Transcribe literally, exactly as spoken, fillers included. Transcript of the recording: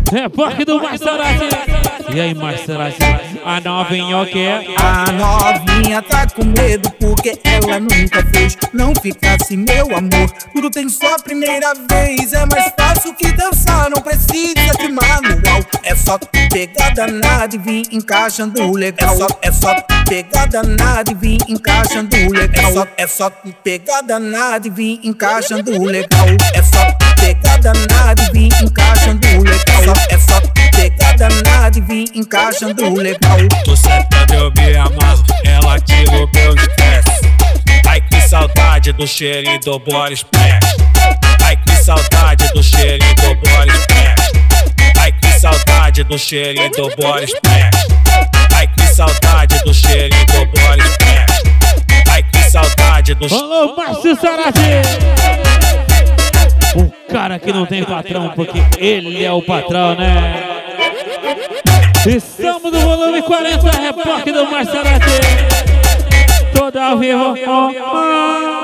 Repórter do Marcelati. E aí, Marcelati, a novinha o quê? A novinha tá com medo porque ela nunca fez. Não fica assim, meu amor, tudo tem sua primeira vez. É mais fácil que dançar, não precisa de manual. É só pegar danada e vir encaixando legal. É só, é só pegar danada e vir encaixando legal. É só, é só pegar danada e vir encaixando legal. É só pegar danada e vir encaixando legal. É só pegar danada e vir encaixando legal. Tu sentando eu me amarro, ela tira o meu estresse. Ai que saudade do cheirinho do Boris Splash. Ai que saudade do cheirinho do Boris Splash. Ai que saudade do cheirinho do Boris Splash. Ai que saudade do cheirinho do Boris Splash. Ai que saudade do... Falou, Marcelati! O cara que não tem patrão, porque ele é o patrão, né? Estamos no volume quarenta, repórter do Marcelati. Toda ao vivo. Oh, oh.